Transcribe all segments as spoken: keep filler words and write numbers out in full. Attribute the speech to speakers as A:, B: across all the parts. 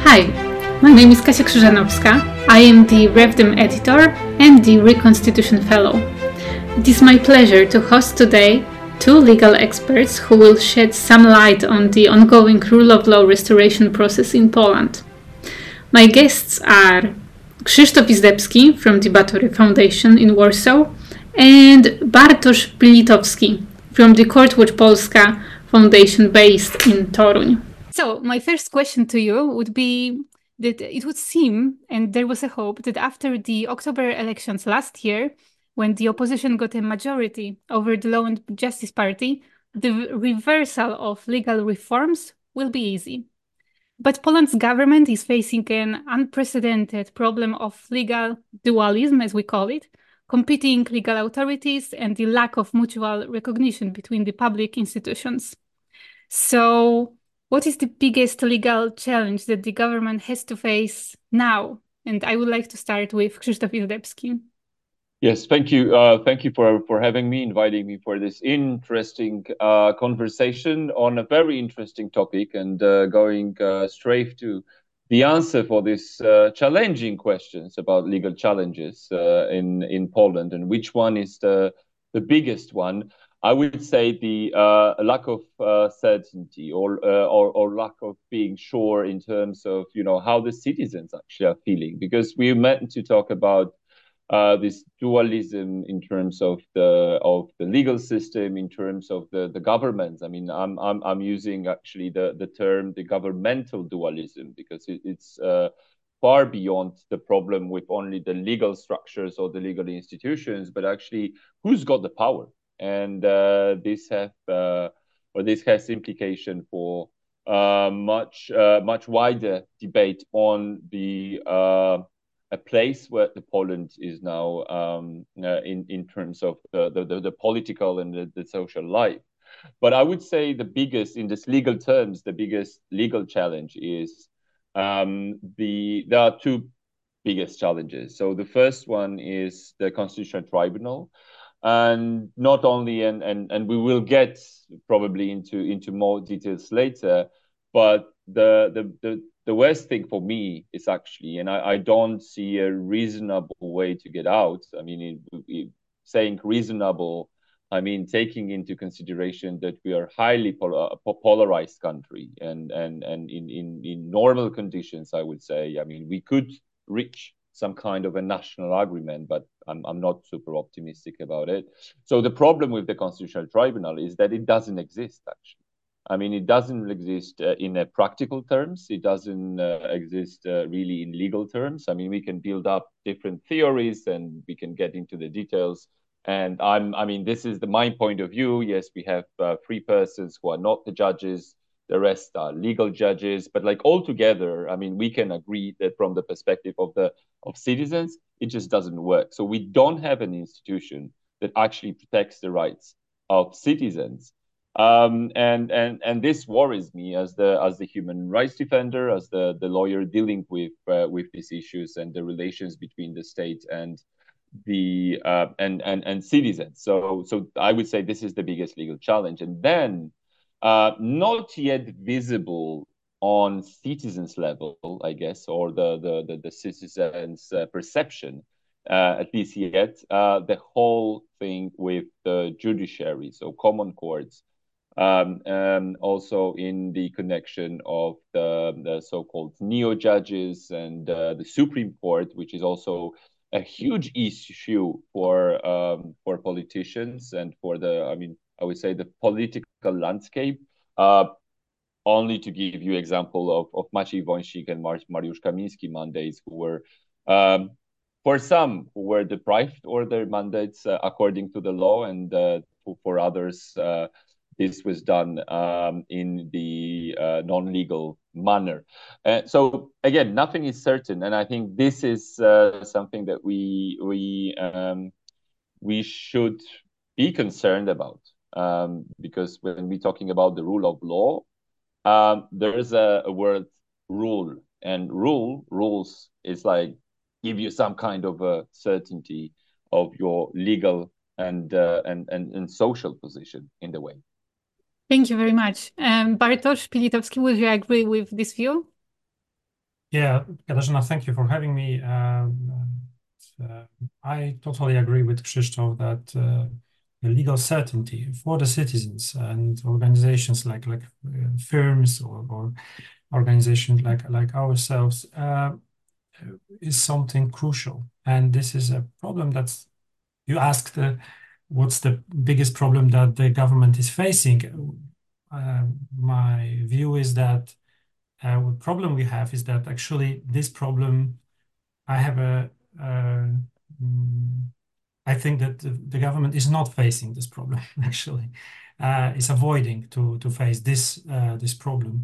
A: Hi, my name is Kasia Krzyżanowska. I am the RevDem editor and the Reconstitution Fellow. It is my pleasure to host today two legal experts who will shed some light on the ongoing rule of law restoration process in Poland. My guests are Krzysztof Izdebski from the Batory Foundation in Warsaw and Bartosz Pilitowski from the Courtwatch Polska Foundation based in Toruń. So my first question to you would be that it would seem, and there was a hope, that after the October elections last year, when the opposition got a majority over the Law and Justice Party, the reversal of legal reforms will be easy. But Poland's government is facing an unprecedented problem of legal dualism, as we call it, competing legal authorities and the lack of mutual recognition between the public institutions. So what is the biggest legal challenge that the government has to face now? And I would like to start with Krzysztof Izdebski.
B: Yes, thank you. Uh, thank you for, for having me, inviting me for this interesting uh, conversation on a very interesting topic and uh, going uh, straight to the answer for these uh, challenging questions about legal challenges uh, in, in Poland and which one is the, the biggest one. I would say the uh, lack of uh, certainty or, uh, or or lack of being sure in terms of you know how the citizens actually are feeling, because we meant to talk about uh, this dualism in terms of the of the legal system, in terms of the the governments. I mean, I'm I'm I'm using actually the the term the governmental dualism because it, it's uh, far beyond the problem with only the legal structures or the legal institutions, but actually who's got the power. And uh, this have uh, or this has implication for uh, much uh, much wider debate on the uh, a place where the Poland is now um, uh, in in terms of the the, the political and the, the social life. But I would say the biggest, in this legal terms, the biggest legal challenge is um, the there are two biggest challenges. So the first one is the Constitutional Tribunal. And not only, and, and, and we will get probably into, into more details later, but the, the, the, the worst thing for me is actually, and I, I don't see a reasonable way to get out. I mean, it, it, saying reasonable, I mean, taking into consideration that we are highly pol polarized country, and, and, and in, in, in normal conditions, I would say, I mean, we could reach some kind of a national agreement, but I'm, I'm not super optimistic about it. So the problem with the Constitutional Tribunal is that it doesn't exist, actually. I mean, it doesn't exist uh, in a practical terms. It doesn't uh, exist uh, really in legal terms. I mean, we can build up different theories and we can get into the details. And I'm, I mean, this is the my point of view. Yes, we have uh, three persons who are not the judges. The rest are legal judges, but like altogether, I mean, we can agree that from the perspective of the of citizens, it just doesn't work. So we don't have an institution that actually protects the rights of citizens, um, and and and this worries me as the as the human rights defender, as the the lawyer dealing with uh, with these issues and the relations between the state and the uh, and and and citizens. So so I would say this is the biggest legal challenge, and then. Uh, not yet visible on citizens level, I guess, or the the the, the citizens' uh, perception, uh, at least yet, uh, the whole thing with the judiciary, so common courts, um, and also in the connection of the, the so-called neo-judges and uh, the Supreme Court, which is also a huge issue for um, for politicians and for the, I mean, I would say the political landscape. Uh, only to give you example of, of Maciej Wąsik and Mar Mariusz Kamiński mandates, who were, um, for some, who were deprived of their mandates uh, according to the law, and uh, for, for others, uh, this was done um, in the uh, non-legal manner. Uh, so again, nothing is certain, and I think this is uh, something that we we um, we should be concerned about, um, because when we're talking about the rule of law, um, there is a, a word rule, and rule rules is like give you some kind of a certainty of your legal and uh, and, and and social position in the way.
A: Thank you very much. Um, Bartosz Pilitowski, would you agree with this view?
C: Yeah, Katarzyna, thank you for having me. Um, uh, I totally agree with Krzysztof that uh, the legal certainty for the citizens and organizations like like uh, firms or, or organizations like like ourselves uh, is something crucial. And this is a problem that's you asked uh, what's the biggest problem that the government is facing. Uh, my view is that uh, what problem we have is that actually this problem, I have a, uh, mm, I think that the, the government is not facing this problem actually, uh, is avoiding to to face this uh, this problem,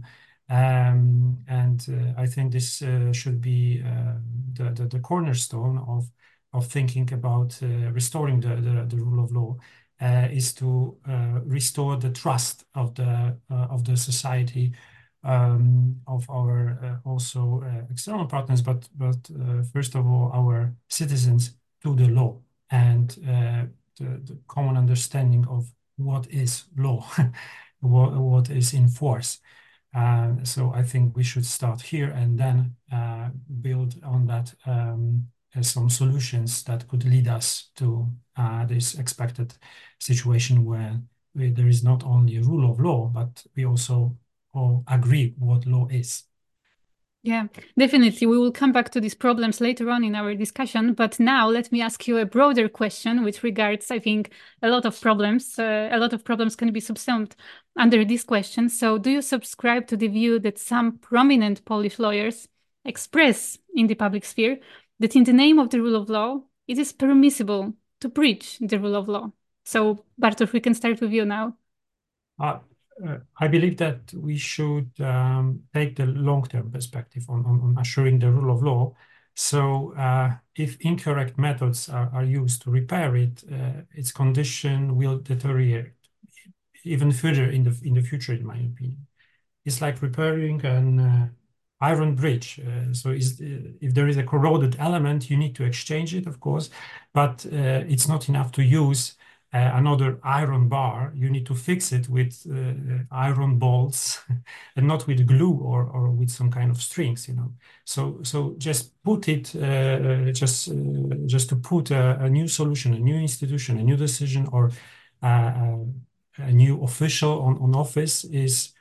C: um, and uh, I think this uh, should be uh, the, the the cornerstone of of thinking about uh, restoring the, the the rule of law. Uh, is to uh, restore the trust of the uh, of the society, um, of our uh, also uh, external partners, but but uh, first of all our citizens to the law and uh, the, the common understanding of what is law, what, what is in force. Uh, so I think we should start here and then uh, build on that um, uh, some solutions that could lead us to uh, this expected situation where we, there is not only a rule of law, but we also all agree what law is.
A: Yeah, definitely. We will come back to these problems later on in our discussion. But now let me ask you a broader question with regards, I think, a lot of problems. Uh, a lot of problems can be subsumed under this question. So do you subscribe to the view that some prominent Polish lawyers express in the public sphere that in the name of the rule of law, it is permissible to breach the rule of law? So Bartosz, we can start with you now.
C: Uh, uh, I believe that we should um, take the long-term perspective on, on, on assuring the rule of law. So uh, if incorrect methods are, are used to repair it, uh, its condition will deteriorate even further in the in the future, in my opinion. It's like repairing an uh, iron bridge. Uh, so is, uh, if there is a corroded element, you need to exchange it, of course, but uh, it's not enough to use uh, another iron bar. You need to fix it with uh, iron bolts and not with glue or, or with some kind of strings, you know. So so just put it, uh, just uh, just to put a, a new solution, a new institution, a new decision, or uh, a new official on, on office is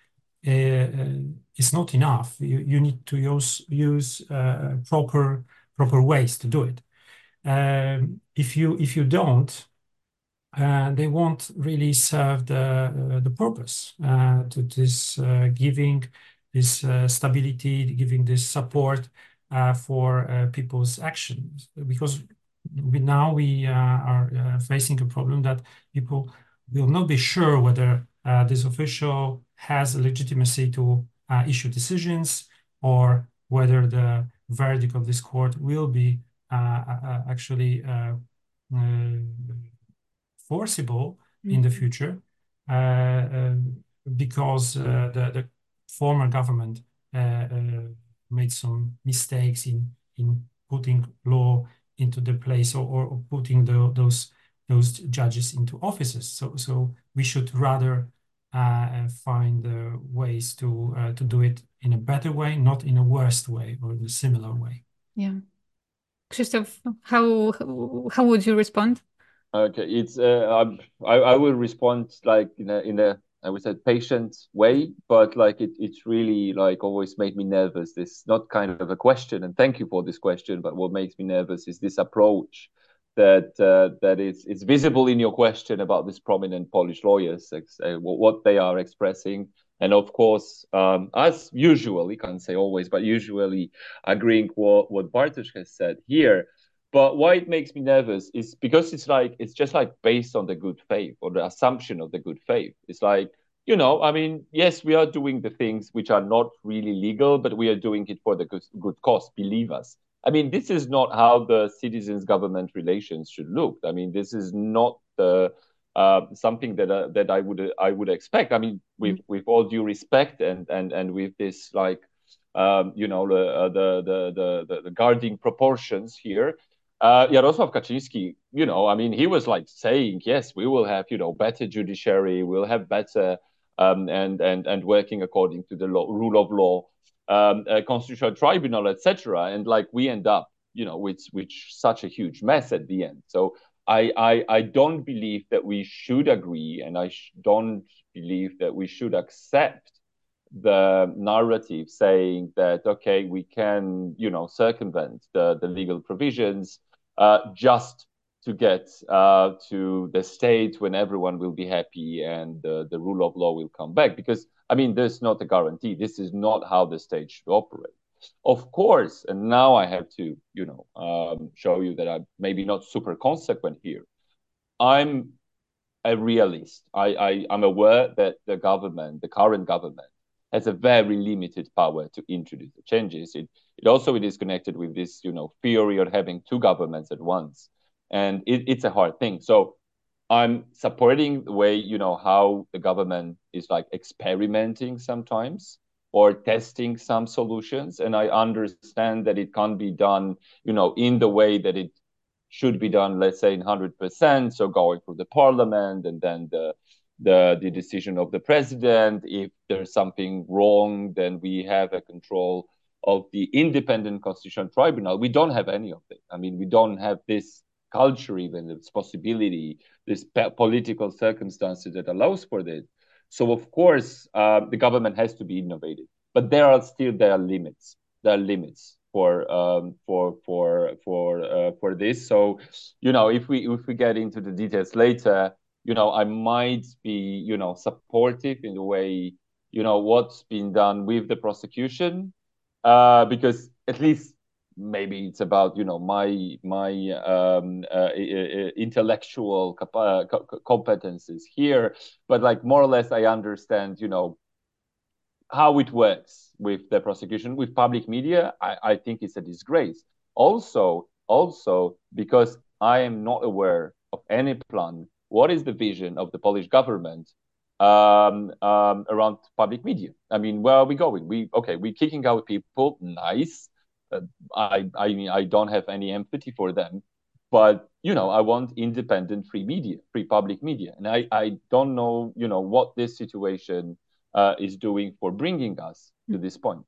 C: uh, is not enough. You, you need to use use uh, proper proper ways to do it. Um, if you if you don't, uh, they won't really serve the uh, the purpose uh, to this uh, giving this uh, stability, giving this support uh, for uh, people's actions. Because we, now we uh, are uh, facing a problem that people will not be sure whether uh, this official has legitimacy to uh, issue decisions or whether the verdict of this court will be uh, uh, actually uh, uh, forcible in the future uh, uh, because uh, the, the former government uh, uh, made some mistakes in in putting law into the place or, or putting the, those those judges into offices. So so we should rather uh, find uh, ways to uh, to do it in a better way, not in a worst way or in a similar way.
A: Yeah. Krzysztof, how how would you respond?
B: Okay, it's uh, I I will respond like in a in a I would say patient way, but like it it's really like always made me nervous. This not kind of a question, and thank you for this question. But what makes me nervous is this approach that uh, that is it's visible in your question about these prominent Polish lawyers, uh, what they are expressing, and of course, um, as usually, can't say always, but usually agreeing what what Bartosz has said here. But why it makes me nervous is because it's like it's just like based on the good faith or the assumption of the good faith. It's like, you know, I mean, yes, we are doing the things which are not really legal, but we are doing it for the good, good cause. Believe us. I mean, this is not how the citizens government relations should look. I mean, this is not the uh, something that uh, that I would I would expect. I mean, with with all due respect and and and with this like um, you know the, uh, the the the the guarding proportions here, uh, Jarosław Kaczynski, you know, I mean, he was like saying, yes, we will have, you know, better judiciary, we'll have better um, and and and working according to the law, rule of law. um, a constitutional tribunal, et cetera. And like we end up, you know, with with such a huge mess at the end. So I I, I don't believe that we should agree, and I sh- don't believe that we should accept the narrative saying that okay, we can, you know, circumvent the the legal provisions uh, just to get uh, to the state when everyone will be happy and the, the rule of law will come back. Because, I mean, there's not a guarantee. This is not how the state should operate. Of course, and now I have to, you know, um, show you that I'm maybe not super consequent here. I'm a realist. I, I, I'm aware that the government, the current government, has a very limited power to introduce the changes. It, it also it is connected with this, you know, theory of having two governments at once. And it, it's a hard thing. So I'm supporting the way, you know, how the government is like experimenting sometimes or testing some solutions. And I understand that it can't be done, you know, in the way that it should be done, let's say, in one hundred percent. So going through the parliament and then the, the, the decision of the president. If there's something wrong, then we have a control of the independent constitutional tribunal. We don't have any of it. I mean, we don't have this culture, even this possibility, this political circumstances that allows for this. So of course, uh, the government has to be innovative, but there are still there are limits. There are limits for um, for for for uh, for this. So, you know, if we if we get into the details later, you know, I might be, you know, supportive in the way, you know, what's been done with the prosecution, uh, because at least maybe it's about, you know, my my um, uh, intellectual uh, competences here, but like more or less I understand, you know, how it works with the prosecution. With public media, I, I think it's a disgrace. Also, also because I am not aware of any plan. What is the vision of the Polish government um, um, around public media? I mean, where are we going? We okay, we're kicking out people. Nice. Uh, I I mean, I don't have any empathy for them, but you know, I want independent, free media, free public media, and I I don't know, you know, what this situation Uh, is doing for bringing us to this point.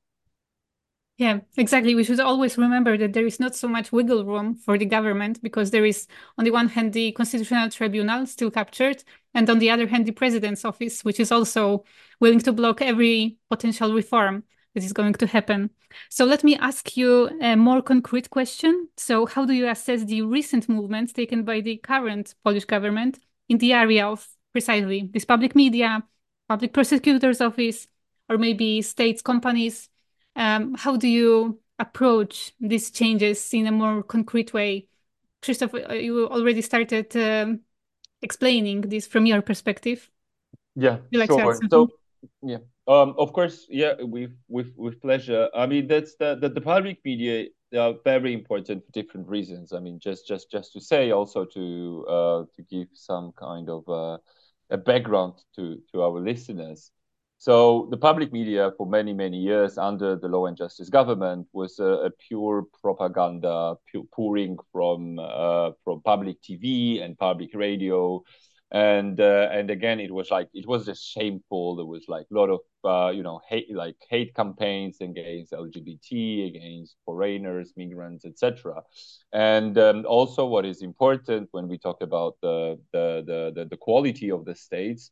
A: Yeah, exactly. We should always remember that there is not so much wiggle room for the government because there is, on the one hand, the Constitutional Tribunal still captured, and on the other hand, the President's office, which is also willing to block every potential reform that is going to happen. So let me ask you a more concrete question. So how do you assess the recent movements taken by the current Polish government in the area of precisely this public media, public prosecutor's office, or maybe states, companies? Um, how do you approach these changes in a more concrete way? Krzysztof, you already started um, explaining this from your perspective.
B: Yeah,
A: you like
B: sure. So, yeah, um, of course, yeah, with with with pleasure. I mean, that's the the, the public media are very important for different reasons. I mean, just just just to say, also to uh, to give some kind of uh, a background to to our listeners. So the public media for many, many years under the Law and Justice government was a, a pure propaganda, pure, pouring from uh, from public T V and public radio. And uh, and again, it was like it was just shameful. There was like a lot of uh, you know hate like hate campaigns against L G B T, against foreigners, migrants, et cetera. And um, also, what is important when we talk about the the the the, the quality of the states,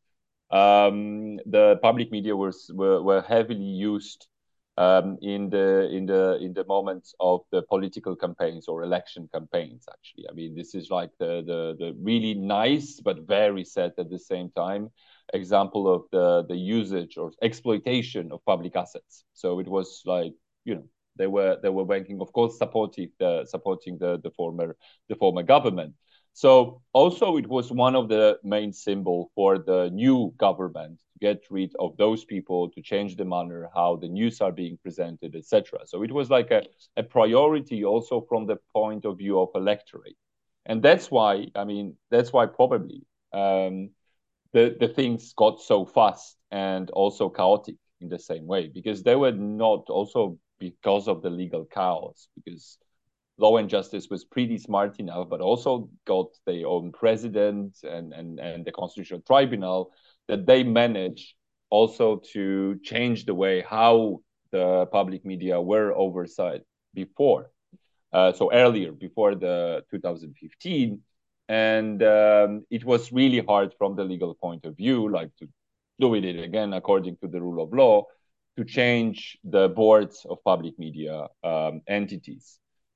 B: um, the public media was were, were heavily used um, in the in the in the moments of the political campaigns or election campaigns. Actually, I mean, this is like the the, the really nice but very sad at the same time example of the the usage or exploitation of public assets. So it was like, you know, they were they were banking, of course, supportive the supporting the the former the former government. So also it was one of the main symbol for the new government to get rid of those people, to change the manner how the news are being presented, et cetera. So it was like a, a priority also from the point of view of electorate. And that's why, I mean, that's why probably um, the, the things got so fast and also chaotic in the same way, because they were not also because of the legal chaos, because Law and Justice was pretty smart enough, but also got their own president and, and, and the Constitutional Tribunal, that they managed also to change the way how the public media were oversight before, uh, so earlier, before the two thousand fifteen. And um, it was really hard from the legal point of view, like to do it again according to the rule of law, to change the boards of public media um, entities.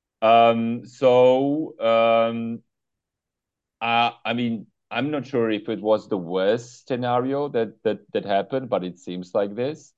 B: Um, so, um, uh, I mean, I'm not sure if it was the worst scenario that that that happened, but it seems like this.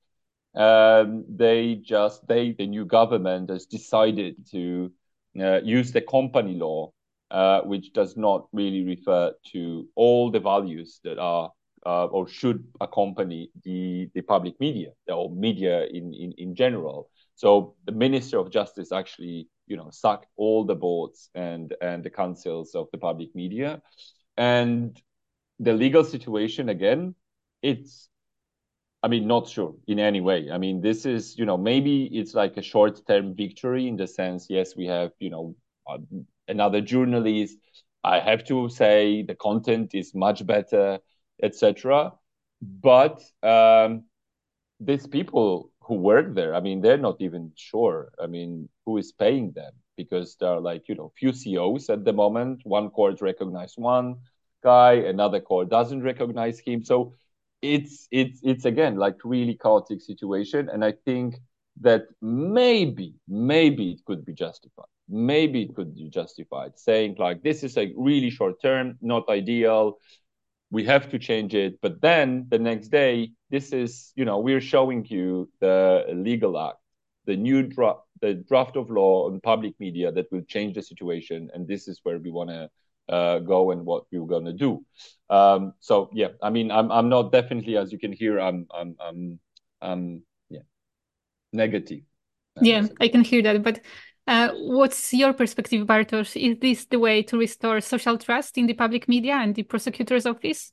B: Um, they just they the new government has decided to uh, use the company law, uh, which does not really refer to all the values that are uh, or should accompany the the public media or media in in in general. So the Minister of Justice actually, you know, sacked all the boards and and the councils of the public media, and the legal situation again, it's I mean, not sure in any way. I mean, this is, you know, maybe it's like a short-term victory in the sense, yes, we have, you know, uh, another journalist. I have to say the content is much better, et cetera. But um, these people who work there, I mean, they're not even sure. I mean, who is paying them? Because there are like, you know, few C E Os at the moment. One court recognized one guy, another court doesn't recognize him. So it's it's it's again like really chaotic situation. And I think that maybe, maybe it could be justified. Maybe it could be justified saying like this is a really short term, not ideal. We have to change it. But then the next day, this is, you know, we're showing you the legal act, the new draft, the draft of law on public media that will change the situation. And this is where we want to uh, go and what we're going to do. Um, so, yeah, I mean, I'm I'm not definitely, as you can hear, I'm, I'm, I'm, I'm yeah, negative.
A: Yeah, I can hear that. But uh, what's your perspective, Bartosz? Is this the way to restore social trust in the public media and the prosecutor's office?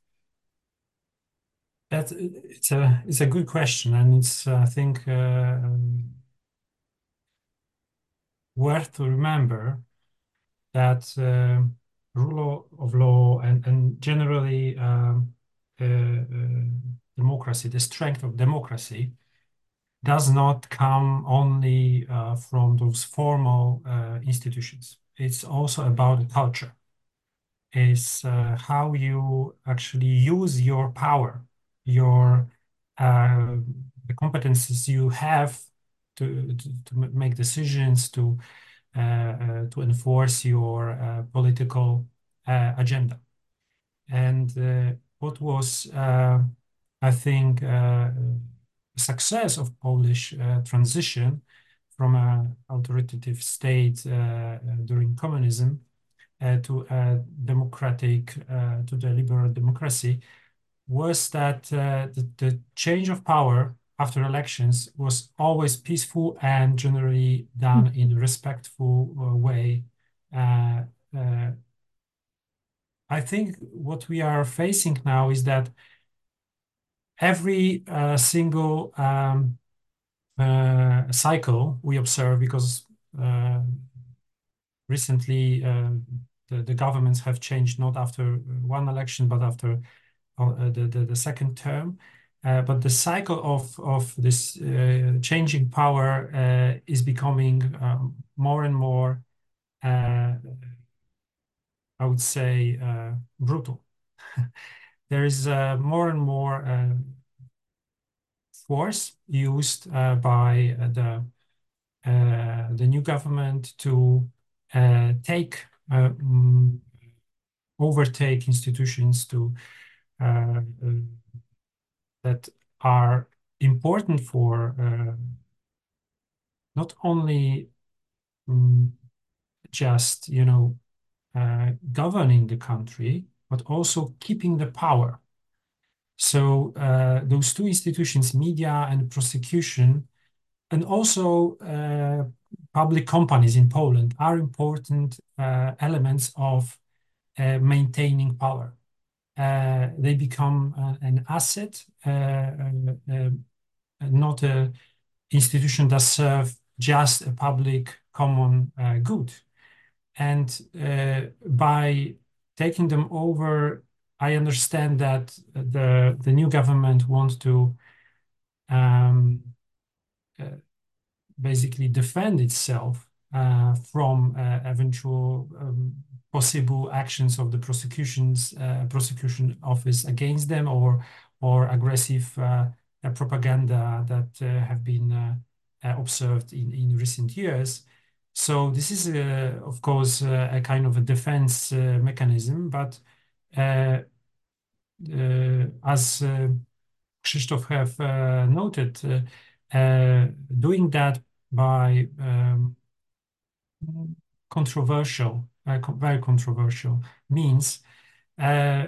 C: That it's a it's a good question, and it's uh, I think uh, worth to remember that uh, rule of law and and generally um, uh, uh, democracy, the strength of democracy, does not come only uh, from those formal uh, institutions. It's also about the culture. It's uh, how you actually use your power, your uh, the competencies you have to, to, to make decisions, to uh, uh, to enforce your uh, political uh, agenda. And uh, what was, uh, I think, uh, success of Polish uh, transition from an authoritative state uh, during communism uh, to a democratic, uh, to the liberal democracy, was that uh, the, the change of power after elections was always peaceful and generally done in a respectful uh, way. Uh, uh, I think what we are facing now is that every uh, single um, uh, cycle we observe, because uh, recently uh, the, the governments have changed not after one election, but after uh, the, the, the second term. Uh, but the cycle of, of this uh, changing power uh, is becoming um, more and more, uh, I would say, uh, brutal. There is uh, more and more uh, force used uh, by uh, the uh, the new government to uh, take uh, um, overtake institutions to uh, uh, that are important for uh, not only um, just you know uh, governing the country, but also keeping the power. So uh, those two institutions, media and prosecution, and also uh, public companies in Poland, are important uh, elements of uh, maintaining power. Uh, they become uh, an asset, uh, uh, uh, not an institution that serve just a public common uh, good. And uh, by taking them over, I understand that the the new government wants to um, uh, basically defend itself uh, from uh, eventual um, possible actions of the prosecution's uh, prosecution office against them, or or aggressive uh, uh, propaganda that uh, have been uh, uh, observed in, in recent years. So this is, uh, of course, uh, a kind of a defense uh, mechanism, but uh, uh, as uh, Krzysztof have uh, noted, uh, uh, doing that by um, controversial, uh, co- very controversial means uh,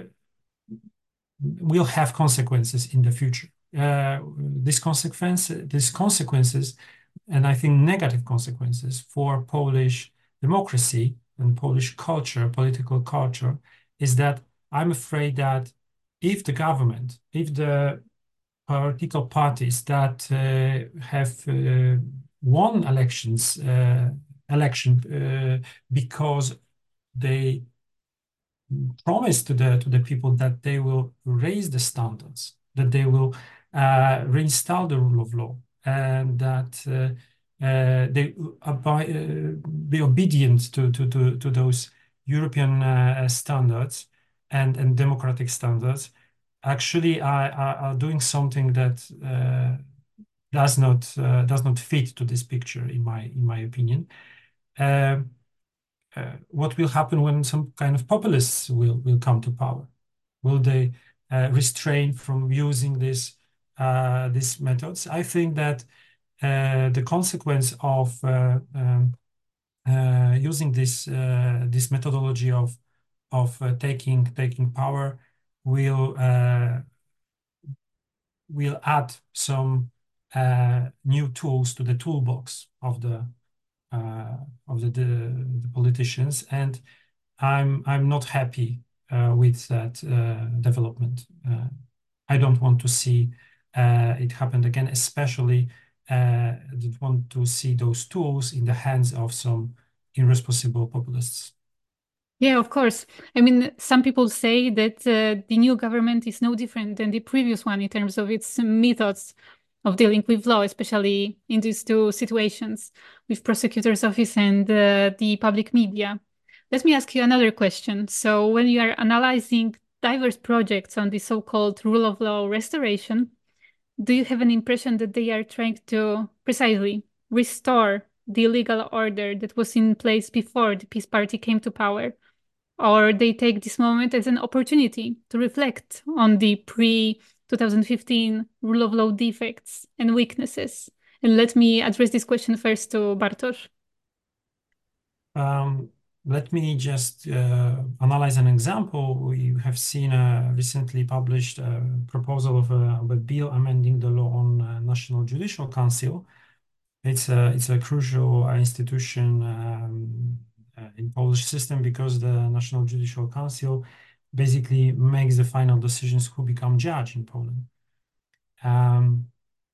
C: will have consequences in the future. Uh, these consequence, these consequences, and I think negative consequences for Polish democracy and Polish culture, political culture, is that I'm afraid that if the government, if the political parties that uh, have uh, won elections, uh, election uh, because they promise to the to the people that they will raise the standards, that they will uh, reinstall the rule of law, and that uh, uh, they abide, uh, be obedient to to to, to those European uh, standards and and democratic standards. Actually, are, are, are doing something that uh, does not uh, does not fit to this picture, in my in my opinion. Uh, uh, what will happen when some kind of populists will, will come to power? Will they uh, restrain from using this, uh, these methods? I think that uh, the consequence of uh, um, uh, using this uh, this methodology of of uh, taking taking power will uh, will add some uh, new tools to the toolbox of the uh, of the, the, the politicians, and I'm I'm not happy uh, with that uh, development. Uh, I don't want to see uh, it happen again, especially uh, I don't want to see those tools in the hands of some irresponsible populists.
A: Yeah, of course. I mean, some people say that uh, the new government is no different than the previous one in terms of its methods of dealing with law, especially in these two situations with prosecutor's office and uh, the public media. Let me ask you another question. So, when you are analyzing diverse projects on the so-called rule of law restoration, do you have an impression that they are trying to precisely restore the legal order that was in place before the Peace Party came to power? Or they take this moment as an opportunity to reflect on the pre twenty fifteen rule of law defects and weaknesses? And let me address this question first to Bartosz.
C: Um, let me just uh, analyze an example. We have seen a recently published uh, proposal of a, of a bill amending the law on uh, National Judicial Council. It's a, it's a crucial institution um, uh, in Polish system, because the National Judicial Council basically makes the final decisions who become judge in Poland. Um,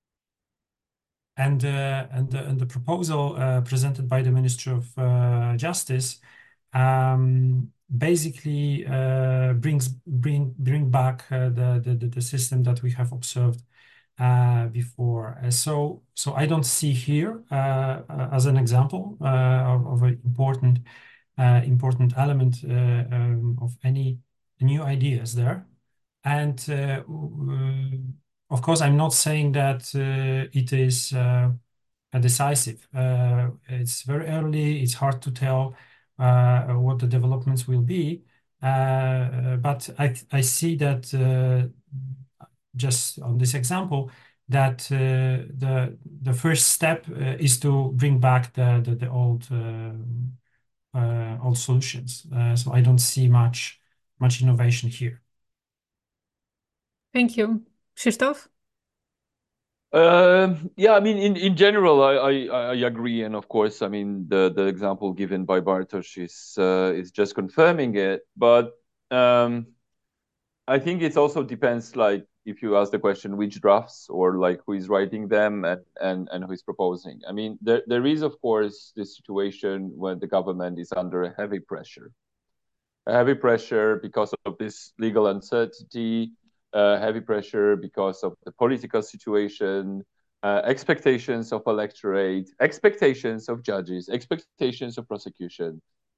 C: and, uh, and, the, and the proposal uh, presented by the Ministry of uh, Justice um, basically uh, brings bring bring back uh, the, the the system that we have observed uh, before. Uh, so so I don't see here uh, uh, as an example uh, of, of an important uh, important element uh, um, of any new ideas there. And uh, uh, of course, I'm not saying that uh, it is uh, decisive. Uh, it's very early. It's hard to tell uh, what the developments will be. Uh, but I, I see that uh, just on this example, that uh, the the first step uh, is to bring back the the, the old uh, uh, old solutions. Uh, so I don't see much much innovation here.
A: Thank you. Krzysztof?
B: Um, yeah, I mean, in, in general, I, I, I agree, and of course, I mean, the, the example given by Bartosz is uh, is just confirming it. But um, I think it also depends, like, if you ask the question, which drafts, or like who is writing them, and and, and who is proposing. I mean, there there is, of course, this situation when the government is under a heavy pressure, a heavy pressure because of this legal uncertainty, uh, heavy pressure because of the political situation, uh, expectations of electorate, expectations of judges, expectations of prosecution.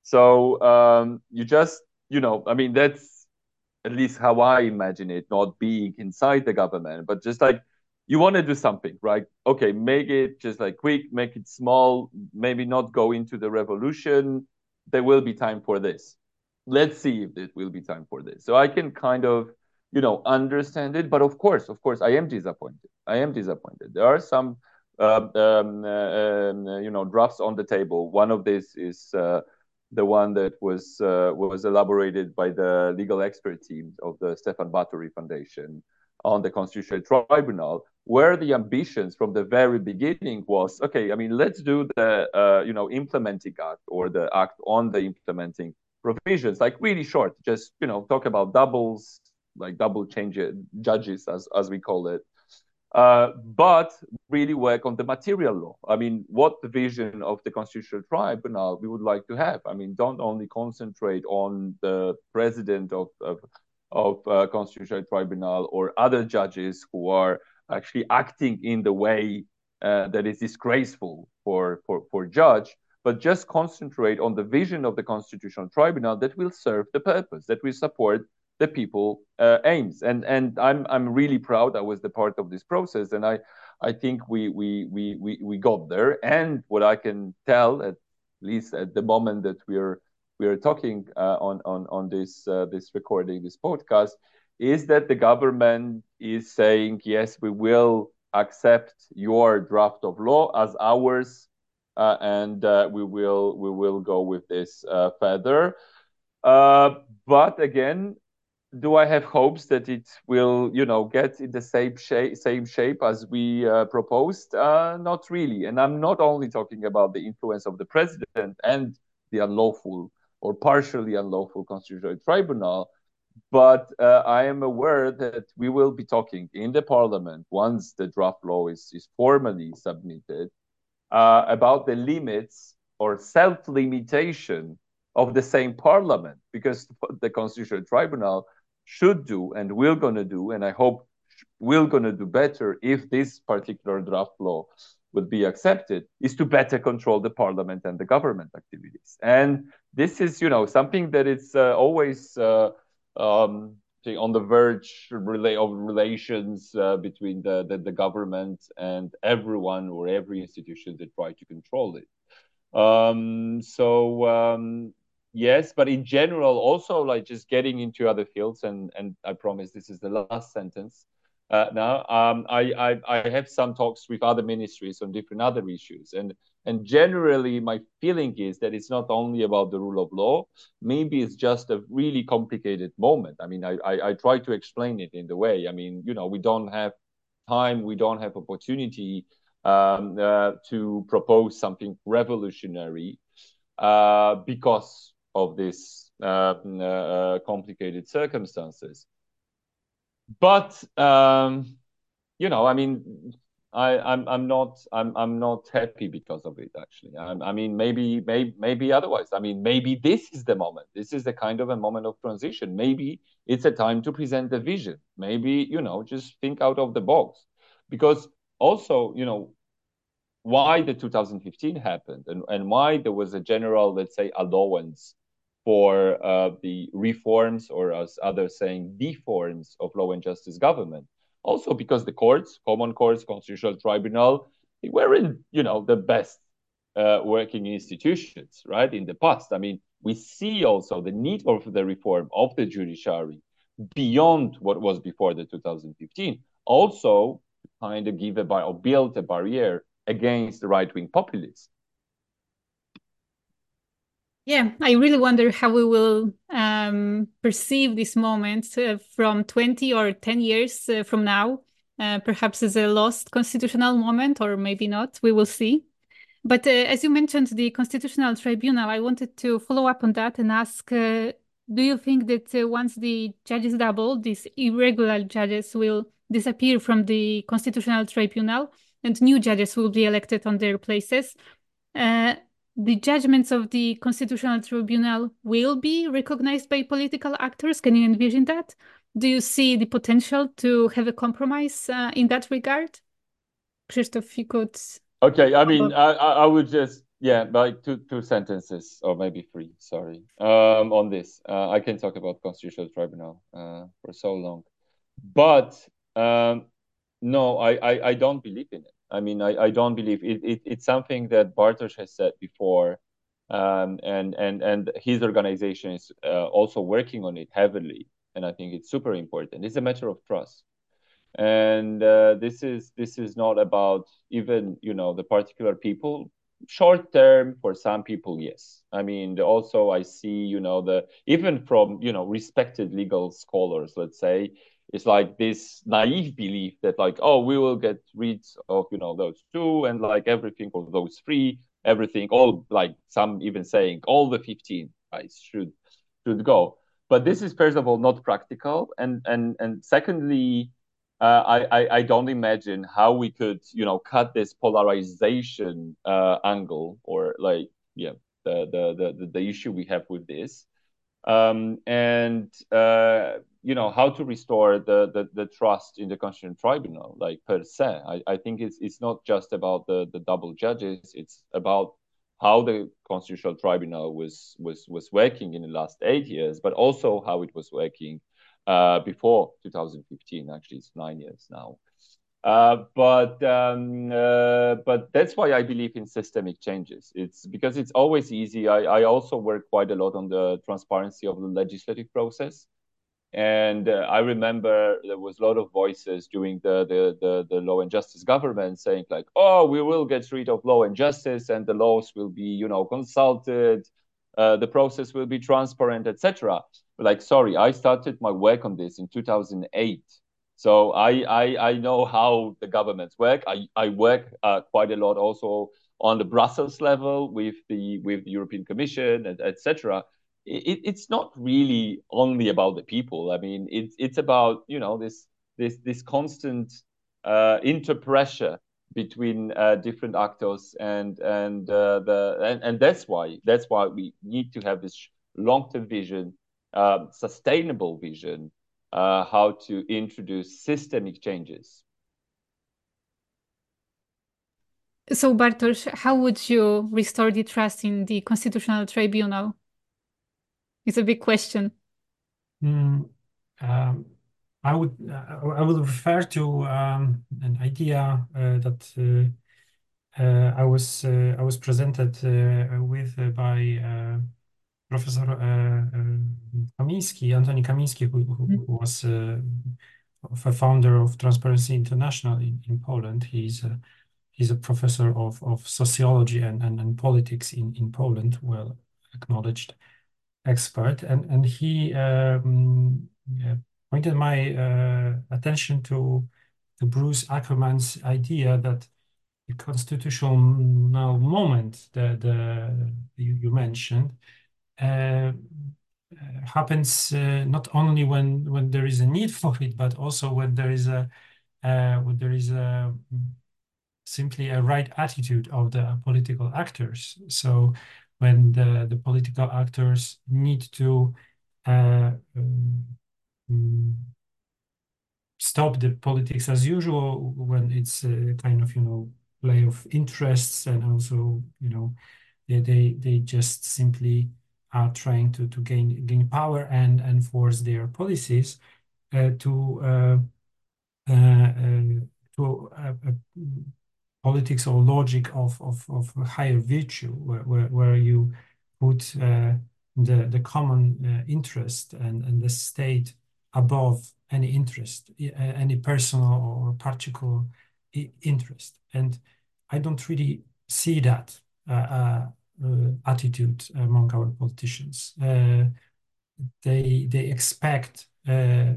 B: So um, you just, you know, I mean, that's at least how I imagine it, not being inside the government, but just like you want to do something, right? Okay, make it just like quick, make it small, maybe not go into the revolution. There will be time for this. Let's see if it will be time for this. So I can kind of, you know, understand it. But of course, of course, I am disappointed. I am disappointed. There are some, uh, um, uh, um, you know, drafts on the table. One of these is uh, the one that was uh, was elaborated by the legal expert team of the Stefan Batory Foundation on the Constitutional Tribunal, where the ambitions from the very beginning was, okay, I mean, let's do the, uh, you know, implementing act or the act on the implementing provisions, like really short, just, you know, talk about doubles, like double change judges, as, as we call it. Uh, but really work on the material law. I mean, what the vision of the Constitutional Tribunal we would like to have. I mean, don't only concentrate on the president of, of, of uh, Constitutional Tribunal or other judges who are actually acting in the way uh, that is disgraceful for, for, for judge, but just concentrate on the vision of the Constitutional Tribunal that will serve the purpose, that will support the people uh, aims. And and I'm I'm really proud I was the part of this process, and I I think we we we we, we got there. And what I can tell, at least at the moment that we're we're talking uh, on on on this uh, this recording, this podcast, is that the government is saying, yes, we will accept your draft of law as ours, uh, and uh, we will we will go with this uh, further. Uh, but again, do I have hopes that it will, you know, get in the same shape, same shape as we uh, proposed? Uh, not really. And I'm not only talking about the influence of the president and the unlawful or partially unlawful Constitutional Tribunal, but uh, I am aware that we will be talking in the parliament once the draft law is, is formally submitted uh, about the limits or self-limitation of the same parliament, because the Constitutional Tribunal should do and will going to do, and I hope will going to do better if this particular draft law would be accepted, is to better control the parliament and the government activities. And this is, you know, something that it's uh, always uh, um, on the verge of relations uh, between the, the, the government and everyone or every institution that try to control it. Um, so, um, yes, but in general, also like just getting into other fields, and and I promise this is the last sentence. Uh, now, um, I, I I have some talks with other ministries on different other issues, and and generally my feeling is that it's not only about the rule of law. Maybe it's just a really complicated moment. I mean, I I, I try to explain it in the way. I mean, you know, we don't have time, we don't have opportunity um, uh, to propose something revolutionary uh, because of this uh, uh, complicated circumstances. But um, you know, I mean, I, I'm I'm not I'm I'm not happy because of it. Actually, I, I mean, maybe maybe maybe otherwise. I mean, maybe this is the moment. This is the kind of a moment of transition. Maybe it's a time to present the vision. Maybe, you know, just think out of the box, because also, you know, why the two thousand fifteen happened and, and why there was a general, let's say, allowance for uh, the reforms, or as others saying, deforms of law and justice government. Also because the courts, common courts, Constitutional Tribunal, they weren't, you know, the best uh, working institutions, right, in the past. I mean, we see also the need of the reform of the judiciary beyond what was before the two thousand fifteen. Also, kind of give a or build a barrier against the right-wing populists.
A: Yeah, I really wonder how we will um, perceive this moment uh, from twenty or ten years uh, from now, uh, perhaps as a lost constitutional moment, or maybe not, we will see. But uh, as you mentioned, the Constitutional Tribunal, I wanted to follow up on that and ask, uh, do you think that uh, once the judges double, these irregular judges will disappear from the Constitutional Tribunal and new judges will be elected on their places? Uh, the judgments of the Constitutional Tribunal will be recognized by political actors? Can you envision that? Do you see the potential to have a compromise uh, in that regard? Krzysztof, if you could.
B: Okay, I mean, I, I would just, yeah, like two two sentences or maybe three, sorry, um, on this. Uh, I can talk about Constitutional Tribunal uh, for so long. But um, no, I, I, I don't believe in it. I mean, I, I don't believe it, it. It's something that Bartosz has said before, um, and, and, and his organization is uh, also working on it heavily. And I think it's super important. It's a matter of trust. And uh, this is this is not about even, you know, the particular people. Short term, for some people, yes. I mean, also I see, you know, the even from, you know, respected legal scholars, let's say, it's like this naive belief that like, oh, we will get rid of, you know, those two and like everything, or those three, everything, all, like some even saying all the fifteen guys should should go. But this is, first of all, not practical, and and and secondly, uh, I, I I don't imagine how we could, you know, cut this polarization uh, angle, or like, yeah, the, the the the issue we have with this, um, and uh, you know, how to restore the, the the trust in the Constitutional Tribunal, like per se. I, I think it's it's not just about the the double judges. It's about how the Constitutional Tribunal was was was working in the last eight years, but also how it was working uh, before two thousand fifteen. Actually, it's nine years now. Uh, but um, uh, but that's why I believe in systemic changes. It's because it's always easy. I, I also work quite a lot on the transparency of the legislative process. And uh, I remember there was a lot of voices during the, the, the, the Law and Justice government saying like, oh, we will get rid of Law and Justice and the laws will be, you know, consulted, uh, the process will be transparent, et cetera. Like, sorry, I started my work on this in two thousand eight. So I, I, I know how the governments work. I, I work uh, quite a lot also on the Brussels level with the, with the European Commission, et cetera. It, it's not really only about the people. I mean, it's it's about, you know, this this this constant uh, interpressure between uh, different actors, and and uh, the and, and that's why that's why we need to have this long-term vision, uh, sustainable vision, uh, how to introduce systemic changes.
A: So, Bartosz, how would you restore the trust in the Constitutional Tribunal? It's a big question.
C: Mm, um, I would uh, I would refer to um, an idea uh, that uh, uh, I was uh, I was presented uh, with uh, by uh, Professor uh, uh, Kamiński, Antoni Kamiński, who, who was uh, a founder of Transparency International in, in Poland. He's a, he's a professor of, of sociology and, and, and politics in, in Poland, well acknowledged expert, and and he um, yeah, pointed my uh, attention to to Bruce Ackerman's idea that the constitutional moment that the you, you mentioned uh, happens uh, not only when when there is a need for it, but also when there is a uh, when there is a simply a right attitude of the political actors. So when the, the political actors need to uh, um, stop the politics as usual, when it's a kind of, you know, play of interests, and also, you know, they they, they just simply are trying to, to gain gain power and enforce their policies uh, to uh, uh, uh, to uh, uh, politics or logic of, of, of a higher virtue, where, where, where you put uh, the, the common uh, interest and, and the state above any interest, any personal or particular interest. And I don't really see that uh, uh, uh, attitude among our politicians. Uh, they, they expect, uh,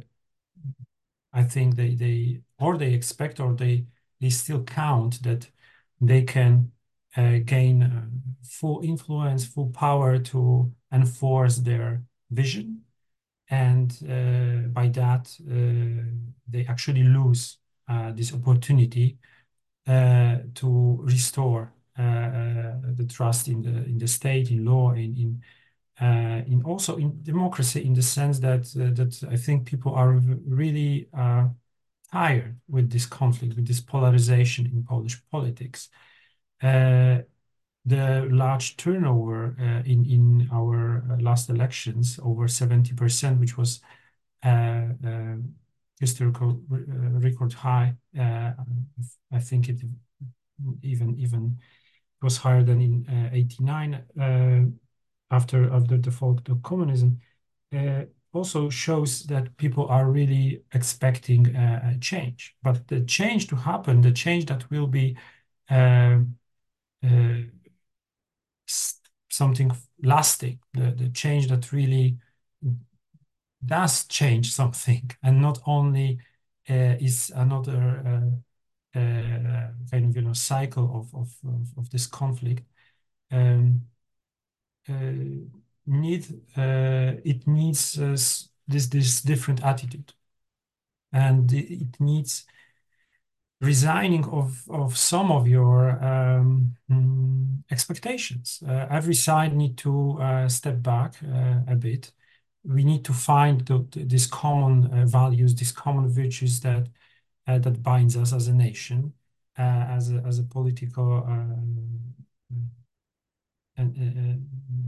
C: I think they, they, or they expect, or they, they still count that they can uh, gain uh, full influence, full power to enforce their vision. And uh, by that, uh, they actually lose uh, this opportunity uh, to restore uh, uh, the trust in the in the state, in law, in in, uh, in also in democracy, in the sense that uh, that I think people are really uh, tired with this conflict, with this polarization in Polish politics. Uh, the large turnover uh, in, in our last elections, over seventy percent, which was uh, uh, historical uh, record high. Uh, I think it even even was higher than in uh, eighty-nine uh, after after the fall of communism. Uh, also shows that people are really expecting uh, a change. But the change to happen, the change that will be uh, uh, something lasting, the, the change that really does change something and not only uh, is another uh, uh, kind of you know cycle of of, of, of this conflict. Um, uh, need uh, it needs uh, this this different attitude, and it needs resigning of of some of your um, mm, expectations. Uh, every side need to uh, step back uh, a bit. We need to find the, the, these common uh, values, these common virtues that uh, that binds us as a nation, uh, as a, as a political uh, uh,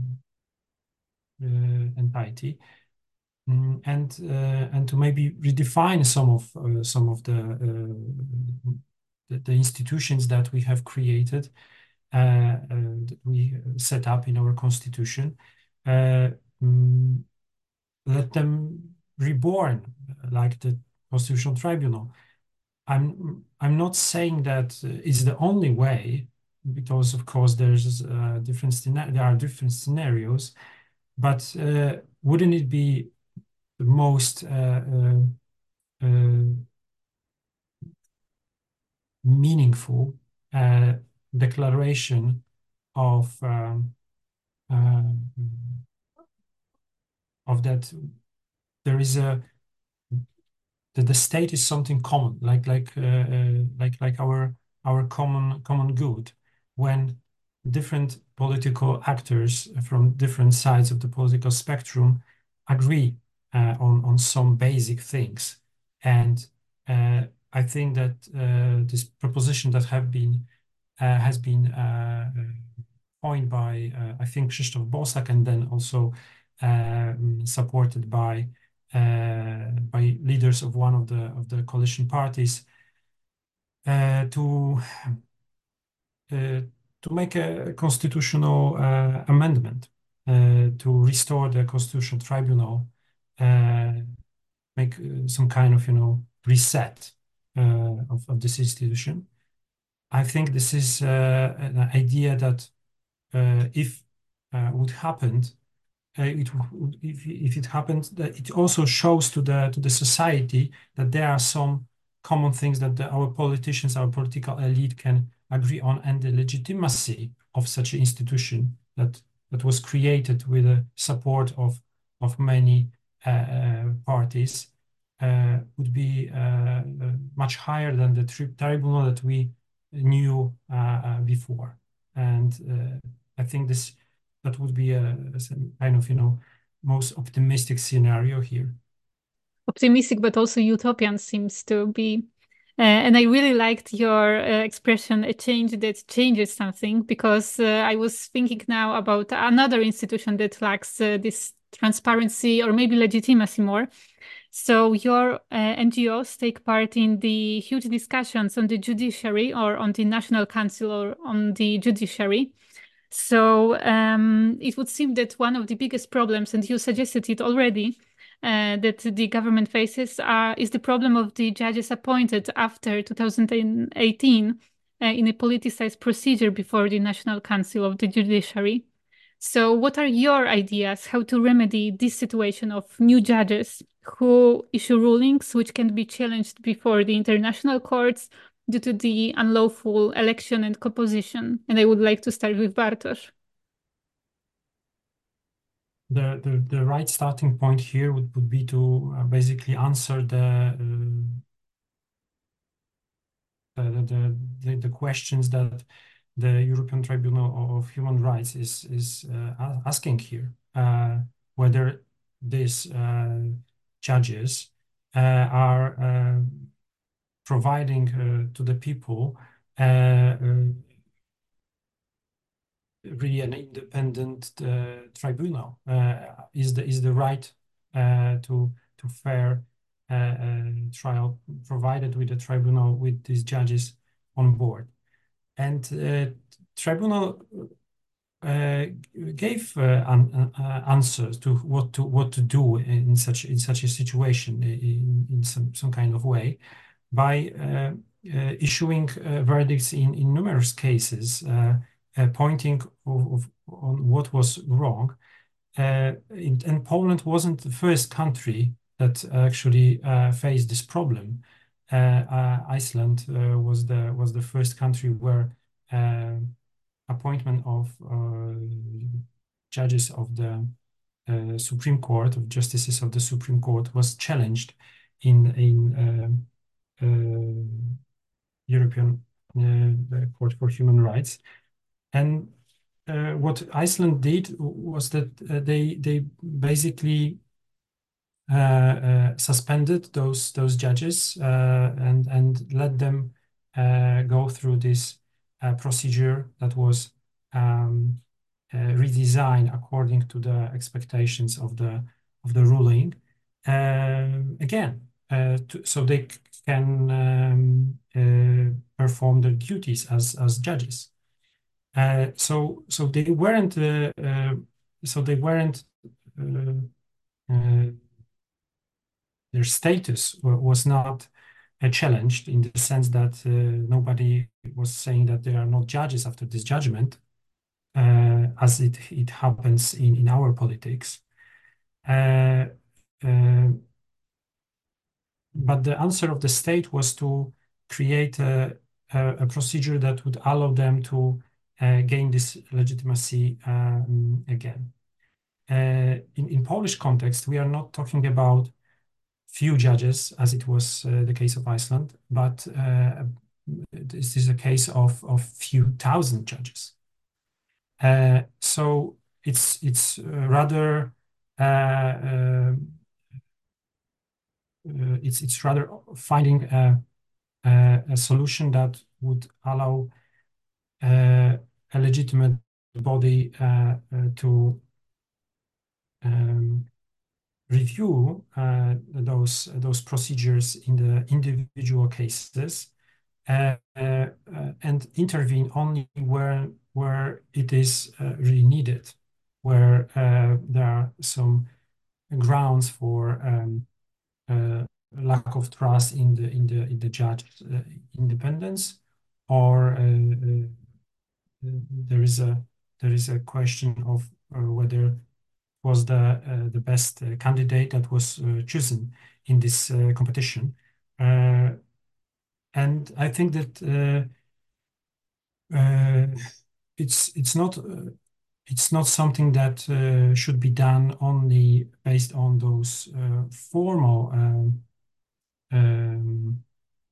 C: uh, entity, mm, and uh, and to maybe redefine some of uh, some of the, uh, the the institutions that we have created, uh, uh, that we set up in our constitution. Uh, mm, let them reborn, like the Constitutional Tribunal. I'm I'm not saying that is the only way, because of course there's uh, different there are different scenarios, but uh, wouldn't it be the most uh, uh, uh, meaningful uh, declaration of um, uh, of that there is a that the state is something common, like like uh, uh, like like our our common common good, when different political actors from different sides of the political spectrum agree uh, on on some basic things. And uh, I think that uh, this proposition that have been uh, has been uh, coined by uh, I think Krzysztof Bosak, and then also um, supported by uh, by leaders of one of the of the coalition parties uh, to uh, to make a constitutional uh, amendment uh, to restore the constitutional tribunal, uh, make uh, some kind of you know reset uh, of, of this institution. I think this is uh, an idea that uh, if uh, would happen, uh, it would, if, if it happened, that it also shows to the to the society that there are some common things that the, our politicians, our political elite can agree on, and the legitimacy of such an institution that that was created with the support of of many uh, parties uh, would be uh, much higher than the tri tribunal that we knew uh, uh, before. And uh, I think this that would be a, a kind of you know most optimistic scenario here.
A: Optimistic, but also utopian seems to be. Uh, and I really liked your uh, expression, a change that changes something, because uh, I was thinking now about another institution that lacks uh, this transparency or maybe legitimacy more. So your uh, N G Os take part in the huge discussions on the judiciary, or on the National Council, or on the judiciary. So um, it would seem that one of the biggest problems, and you suggested it already, uh, that the government faces uh, is the problem of the judges appointed after two thousand eighteen uh, in a politicized procedure before the National Council of the Judiciary. So what are your ideas how to remedy this situation of new judges who issue rulings which can be challenged before the international courts due to the unlawful election and composition? And I would like to start with Bartosz.
C: The, the, the right starting point here would, would be to uh, basically answer the, uh, the, the, the questions that the European Tribunal of Human Rights is, is uh, asking here, uh, whether these uh, judges uh, are uh, providing uh, to the people uh, uh, really an independent uh, tribunal uh, is the is the right uh, to to fair uh, uh, trial, provided with the tribunal with these judges on board. And uh, tribunal uh, gave uh, an, uh, answers to what to what to do in such in such a situation in, in some, some kind of way by uh, uh, issuing uh, verdicts in, in numerous cases, uh, uh, pointing of, of, on what was wrong. Uh, in, and Poland wasn't the first country that actually uh, faced this problem. Uh, uh, Iceland uh, was the was the first country where uh, appointment of uh, judges of the uh, Supreme Court, of justices of the Supreme Court, was challenged in in uh, uh, European uh, Court for Human Rights. And uh, what Iceland did was that uh, they they basically uh, uh, suspended those those judges uh, and and let them uh, go through this uh, procedure that was um, uh, redesigned according to the expectations of the of the ruling. Uh, again, uh, to, so they can um, uh, perform their duties as as judges. Uh, so so they weren't uh, uh, so they weren't uh, uh, their status was not uh, challenged in the sense that uh, nobody was saying that they are not judges after this judgment, uh, as it it happens in in our politics. Uh, uh, but the answer of the state was to create a, a, a procedure that would allow them to uh, gain this legitimacy um, again. Uh, in, in Polish context, we are not talking about few judges, as it was uh, the case of Iceland, but uh, this is a case of, of few thousand judges. Uh, so it's it's uh, rather uh, uh, uh, it's it's rather finding a, a, a solution that would allow uh, a legitimate body uh, uh, to um, review uh, those those procedures in the individual cases uh, uh, and intervene only where where it is uh, really needed, where uh, there are some grounds for um, uh, lack of trust in the in the in the judge's uh, independence, or uh, uh, there is a there is a question of uh, whether was the uh, the best uh, candidate that was uh, chosen in this uh, competition, uh, and I think that uh, uh, it's it's not uh, it's not something that uh, should be done only based on those uh, formal um, um,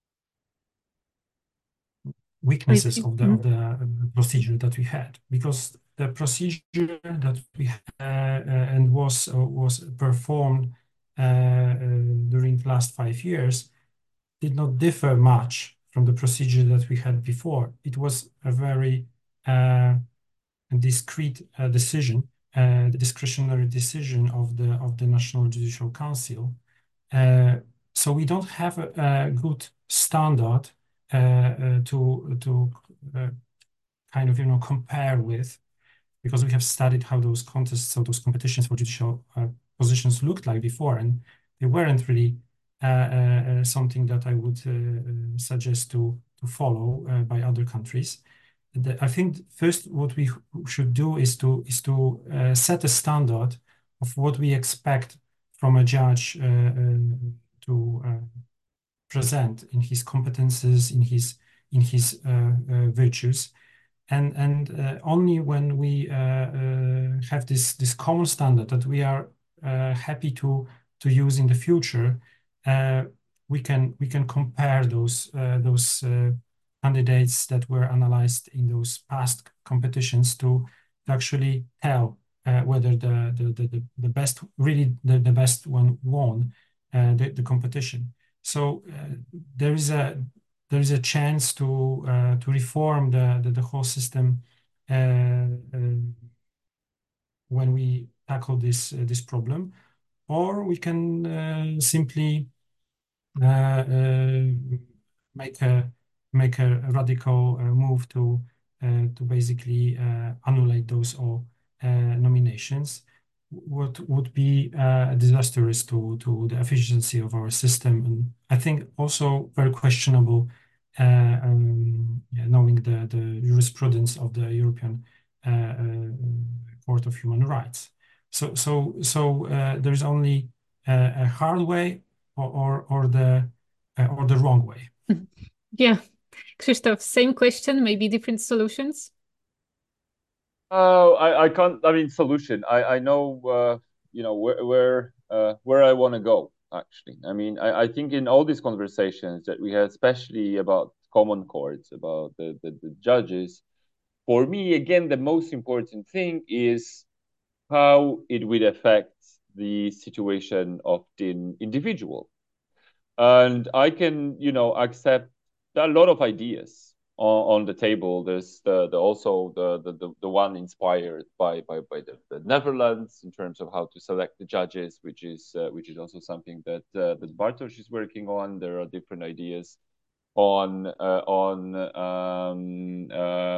C: weaknesses of the of the uh, procedure that we had, because the procedure that we had uh, and was uh, was performed uh, uh, during the last five years did not differ much from the procedure that we had before. It was a very uh, discrete uh, decision, uh, the discretionary decision of the of the National Judicial Council. Uh, so we don't have a, a good standard uh, uh, to to uh, kind of you know compare with, because we have studied how those contests, how those competitions for judicial uh, positions looked like before, and they weren't really uh, uh, something that I would uh, suggest to to follow uh, by other countries. The, I think first what we should do is to is to uh, set a standard of what we expect from a judge uh, uh, to uh, present in his competences, in his in his uh, uh, virtues. And and uh, only when we uh, uh, have this this common standard that we are uh, happy to to use in the future, uh, we can we can compare those uh, those uh, candidates that were analyzed in those past competitions to, to actually tell uh, whether the, the the the best really the, the best one won uh, the, the competition. so uh, there is a there is a chance to uh, to reform the, the the whole system uh, uh, when we tackle this uh, this problem, or we can uh, simply uh, uh, make a make a radical uh, move to uh, to basically uh, annulate those all uh, nominations. What would be uh, disastrous to to the efficiency of our system, and I think also very questionable, uh, um, yeah, knowing the the jurisprudence of the European uh, uh, Court of Human Rights. So so so uh, there's only a, a hard way or or, or the uh, or the wrong way.
A: Yeah. Krzysztof, same question, maybe different solutions.
B: Oh, I, I can't. I mean, solution. I, I know, uh, you know, where where uh, where I want to go. Actually, I mean, I, I think in all these conversations that we had, especially about common courts, about the, the, the judges, for me, again, the most important thing is how it would affect the situation of the individual. And I can, you know, accept a lot of ideas on, on the table. There's the, the also the, the the one inspired by by, by the, the Netherlands in terms of how to select the judges, which is uh, which is also something that uh, that Bartosz is working on. There are different ideas on uh, on um,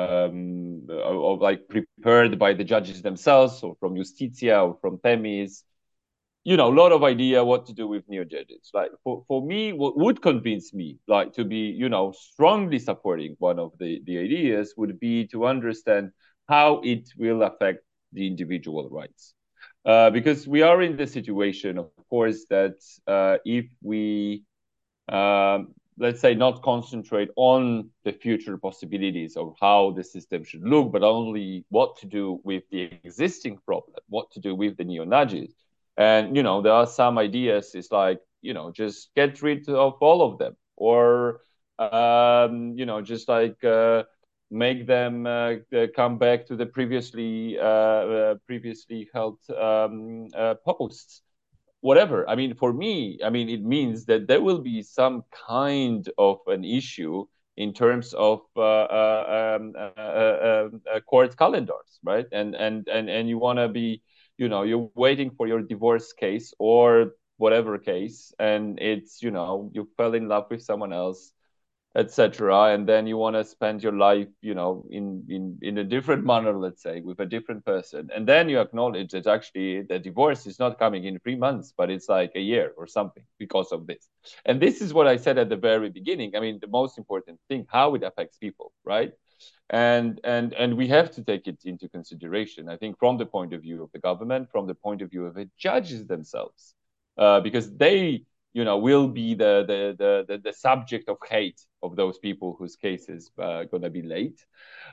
B: um, of like prepared by the judges themselves, or from Justitia, or from Themis. You know, a lot of idea what to do with neo judges. Like for, for me, what would convince me, like to be, you know, strongly supporting one of the, the ideas would be to understand how it will affect the individual rights. Uh, because we are in the situation, of course, that uh, if we, um, let's say, not concentrate on the future possibilities of how the system should look, but only what to do with the existing problem, what to do with the neo-Nazis. And, you know, there are some ideas, it's like, you know, just get rid of all of them, or, um, you know, just like uh, make them uh, come back to the previously uh, uh, previously held um, uh, posts. Whatever. I mean, for me, I mean, it means that there will be some kind of an issue in terms of uh, uh, um, uh, uh, uh, court calendars, right? And and and and you want to be, you know, you're waiting for your divorce case or whatever case, and it's, you know, you fell in love with someone else, et cetera. And then you want to spend your life, you know, in in in a different manner, let's say, with a different person. And then you acknowledge that actually the divorce is not coming in three months, but it's like a year or something because of this. And this is what I said at the very beginning. I mean, the most important thing, how it affects people, right? And and and we have to take it into consideration. I think from the point of view of the government, from the point of view of the judges themselves, uh, because they, you know, will be the the the the subject of hate of those people whose cases are going to be late,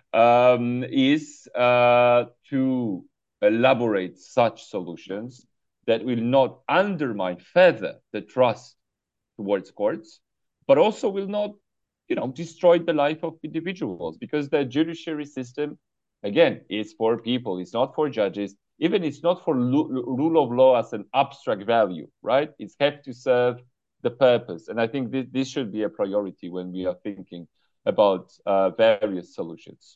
B: um, is uh, to elaborate such solutions that will not undermine further the trust towards courts, but also will not, you know, destroy the life of individuals, because the judiciary system, again, is for people. It's not for judges. Even it's not for rule of law as an abstract value, right? It's have to serve the purpose. And I think this, this should be a priority when we are thinking about uh, various solutions.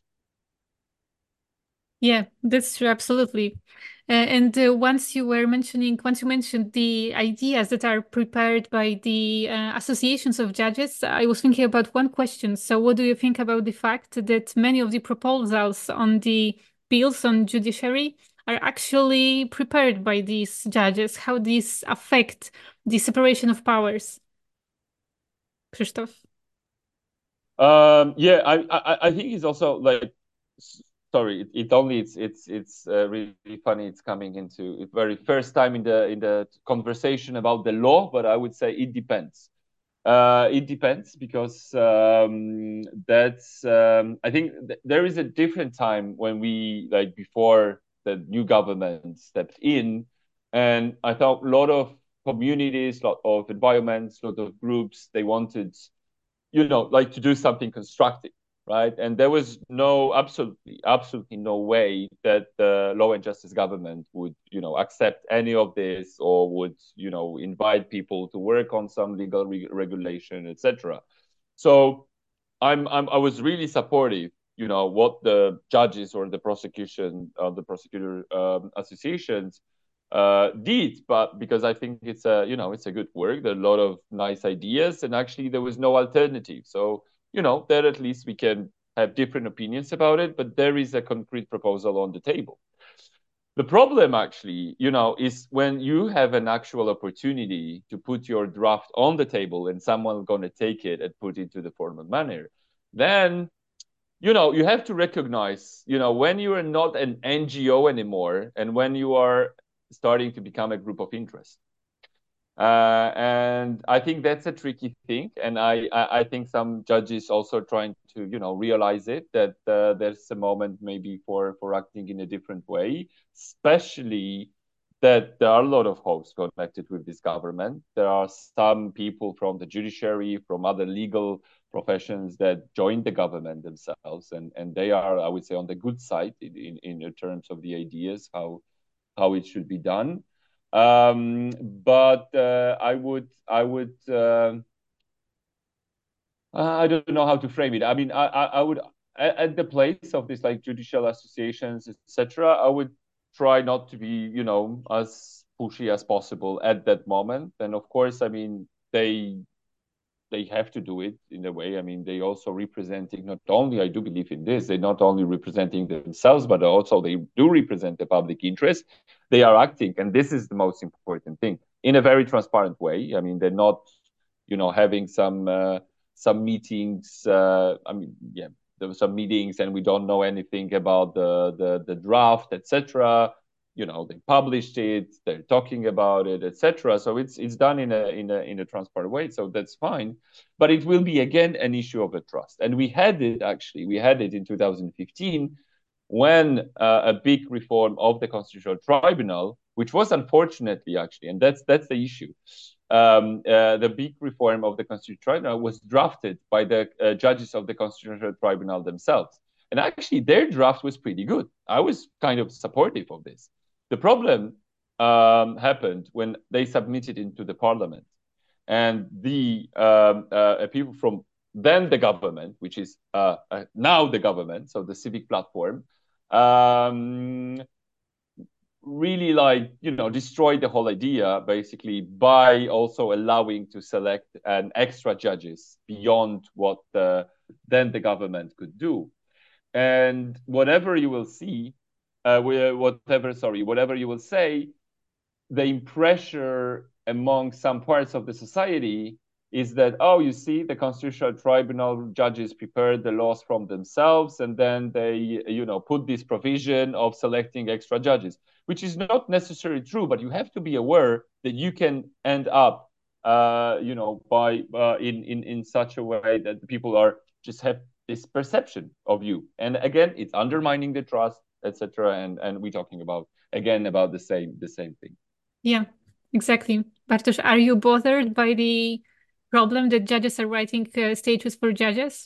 A: Yeah, that's true, absolutely. Uh, and uh, once you were mentioning, once you mentioned the ideas that are prepared by the uh, associations of judges, I was thinking about one question. So, what do you think about the fact that many of the proposals on the bills on judiciary are actually prepared by these judges? How these affect the separation of powers? Krzysztof?
B: Um, yeah, I, I I think it's also like, sorry, it, it only it's it's it's uh, really funny. It's coming into it very first time in the in the conversation about the law, but I would say it depends. Uh, it depends because um, that's um, I think th there is a different time when we, like before the new government stepped in, and I thought a lot of communities, a lot of environments, a lot of groups, they wanted, you know, like to do something constructive. right? And there was no absolutely absolutely no way that the Law and Justice government would, you know, accept any of this, or would, you know, invite people to work on some legal re regulation, et cetera. So I'm, I'm I was really supportive, you know, what the judges or the prosecution of uh, the prosecutor um, associations uh, did, but because I think it's a, you know, it's a good work. There are a lot of nice ideas, and actually there was no alternative. So, you know, there at least we can have different opinions about it, but there is a concrete proposal on the table. The problem actually, you know, is when you have an actual opportunity to put your draft on the table and someone's going to take it and put it into the formal manner, then, you know, you have to recognize, you know, when you are not an N G O anymore and when you are starting to become a group of interest. Uh, and I think that's a tricky thing. And I, I, I think some judges also trying to, you know, realize it, that uh, there's a moment maybe for, for acting in a different way, especially that there are a lot of hopes connected with this government. There are some people from the judiciary, from other legal professions that joined the government themselves. And, and they are, I would say, on the good side in, in, in terms of the ideas, how, how it should be done. Um, but uh, I would, I would, uh, I don't know how to frame it. I mean, I, I, I would, at, at the place of these like judicial associations, et cetera, I would try not to be, you know, as pushy as possible at that moment. And of course, I mean, they, they have to do it in a way. I mean, they also representing not only, I do believe in this, they're not only representing themselves, but also they do represent the public interest. They are acting, and this is the most important thing, in a very transparent way. I mean, they're not, you know, having some uh, some meetings. Uh, I mean, yeah, there were some meetings, and we don't know anything about the the, the draft, et cetera. You know, they published it, they're talking about it, et cetera. So it's it's done in a in a in a transparent way. So that's fine. But it will be again an issue of a trust. And we had it actually, we had it in two thousand fifteen when uh, a big reform of the Constitutional Tribunal, which was unfortunately actually, and that's that's the issue. Um, uh, the big reform of the Constitutional Tribunal was drafted by the uh, judges of the Constitutional Tribunal themselves. And actually, their draft was pretty good. I was kind of supportive of this. The problem um, happened when they submitted into the parliament, and the um, uh, people from then the government, which is uh, uh, now the government, so the civic platform, um, really like, you know, destroyed the whole idea basically by also allowing to select an extra judges beyond what the, then the government could do. And whatever you will see, uh, whatever, sorry, whatever you will say, the pressure among some parts of the society is that, oh, you see, the Constitutional Tribunal judges prepared the laws from themselves, and then they, you know, put this provision of selecting extra judges, which is not necessarily true, but you have to be aware that you can end up, uh, you know, by uh, in, in, in such a way that people are just have this perception of you. And again, it's undermining the trust, et cetera. And, and we're talking about, again, about the same, the same thing.
A: Yeah, exactly. Bartosz, are you bothered by the problem that judges are writing uh, statutes for judges?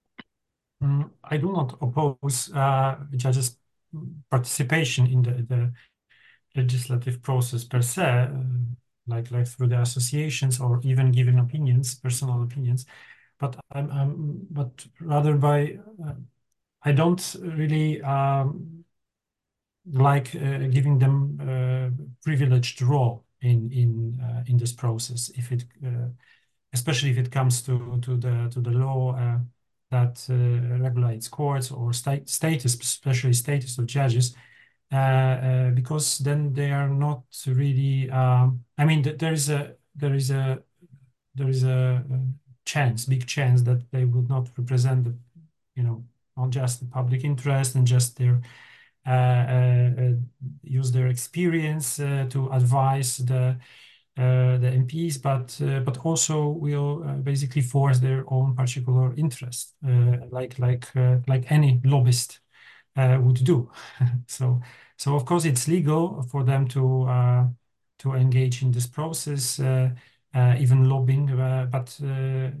C: Mm, I do not oppose uh, judges' participation in the, the legislative process per se, uh, like, like through the associations or even giving opinions, personal opinions. But I'm, I'm but rather by uh, I don't really um, like uh, giving them uh, privileged role in in uh, in this process. If it, uh, especially if it comes to to the to the law uh, that uh, regulates courts or state status, especially status of judges, uh, uh, because then they are not really. Um, I mean, th there is a there is a there is a, a chance, big chance that they would not represent the, you know, not just the public interest and just their uh, uh, uh, use their experience uh, to advise the uh, the M Ps, but uh, but also will uh, basically force their own particular interest, uh, like like uh, like any lobbyist uh, would do. so so of course it's legal for them to uh, to engage in this process. Uh, Uh, even lobbying, uh, but uh,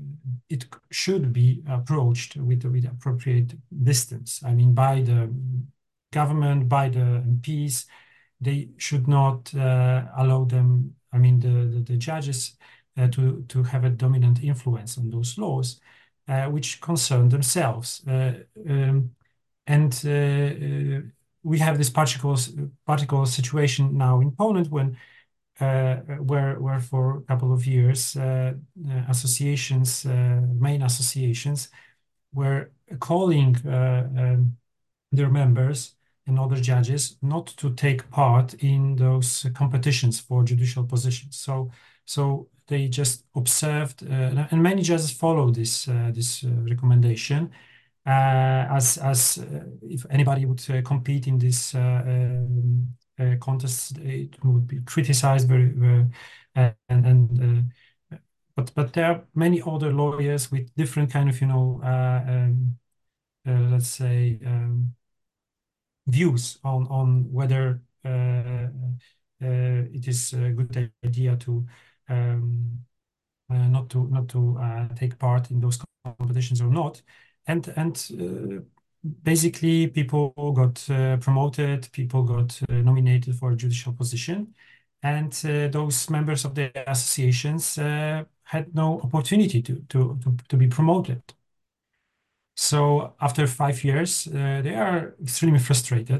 C: it should be approached with with appropriate distance. I mean, by the government, by the M Ps, they should not uh, allow them. I mean, the the, the judges uh, to to have a dominant influence on those laws, uh, which concern themselves. Uh, um, and uh, uh, we have this particular particular situation now in Poland when. Uh, where, where for a couple of years, uh, uh, associations, uh, main associations, were calling uh, um, their members and other judges not to take part in those competitions for judicial positions. So, so they just observed, uh, and many judges followed this uh, this uh, recommendation. Uh, as as uh, if anybody would uh, compete in this uh, um, uh, contest, it would be criticized very, uh, and and uh, but but there are many other lawyers with different kind of you know uh, um, uh, let's say um, views on on whether uh, uh, it is a good idea to um, uh, not to not to uh, take part in those competitions or not, and and. Uh, Basically, people got uh, promoted, people got uh, nominated for a judicial position, and uh, those members of the associations uh, had no opportunity to, to, to, to be promoted. So after five years, uh, they are extremely frustrated,